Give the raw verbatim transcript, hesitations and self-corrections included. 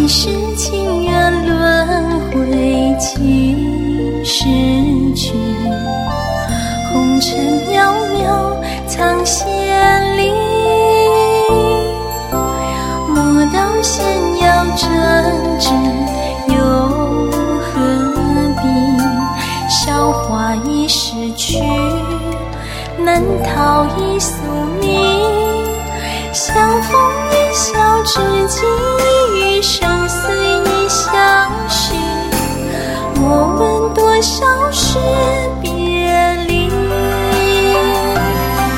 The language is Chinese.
世情缘轮回几时去？红尘渺渺藏仙理，莫道仙要真挚又何必？韶华已逝去，难逃一宿命。相逢一笑知己。